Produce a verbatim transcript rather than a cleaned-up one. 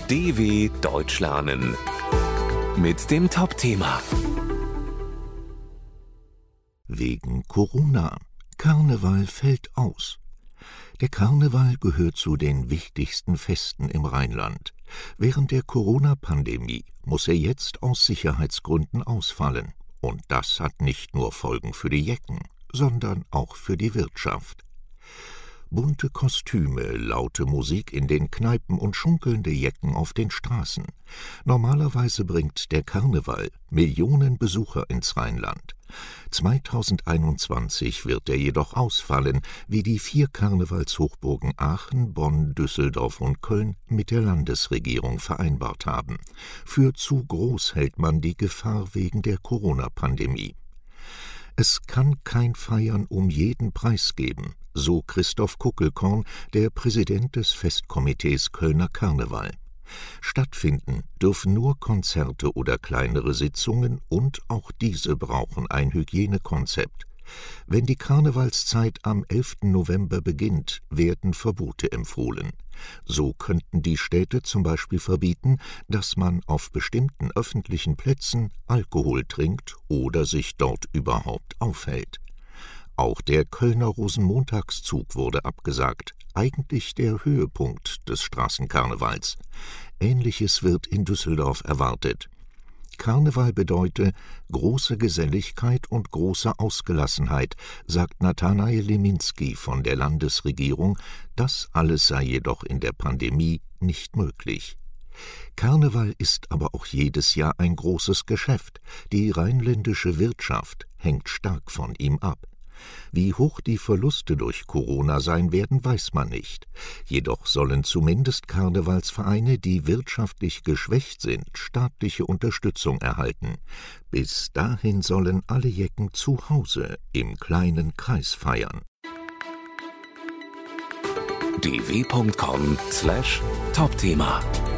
D W Deutsch lernen mit dem Top-Thema. Wegen Corona. Karneval fällt aus. Der Karneval gehört zu den wichtigsten Festen im Rheinland. Während der Corona-Pandemie muss er jetzt aus Sicherheitsgründen ausfallen. Und das hat nicht nur Folgen für die Jecken, sondern auch für die Wirtschaft. Bunte Kostüme, laute Musik in den Kneipen und schunkelnde Jecken auf den Straßen. Normalerweise bringt der Karneval Millionen Besucher ins Rheinland. zweitausendeinundzwanzig wird er jedoch ausfallen, wie die vier Karnevalshochburgen Aachen, Bonn, Düsseldorf und Köln mit der Landesregierung vereinbart haben. Für zu groß hält man die Gefahr wegen der Corona-Pandemie. Es kann kein Feiern um jeden Preis geben, so Christoph Kuckelkorn, der Präsident des Festkomitees Kölner Karneval. Stattfinden dürfen nur Konzerte oder kleinere Sitzungen, und auch diese brauchen ein Hygienekonzept. Wenn die Karnevalszeit am elften November beginnt, werden Verbote empfohlen. So könnten die Städte zum Beispiel verbieten, dass man auf bestimmten öffentlichen Plätzen Alkohol trinkt oder sich dort überhaupt aufhält. Auch der Kölner Rosenmontagszug wurde abgesagt, eigentlich der Höhepunkt des Straßenkarnevals. Ähnliches wird in Düsseldorf erwartet. Karneval bedeute große Geselligkeit und große Ausgelassenheit, sagt Nathanael Leminski von der Landesregierung. Das alles sei jedoch in der Pandemie nicht möglich. Karneval ist aber auch jedes Jahr ein großes Geschäft. Die rheinländische Wirtschaft hängt stark von ihm ab. Wie hoch die Verluste durch Corona sein werden, weiß man nicht. Jedoch sollen zumindest Karnevalsvereine, die wirtschaftlich geschwächt sind, staatliche Unterstützung erhalten. Bis dahin sollen alle Jecken zu Hause im kleinen Kreis feiern. d w punkt com slash Top-Thema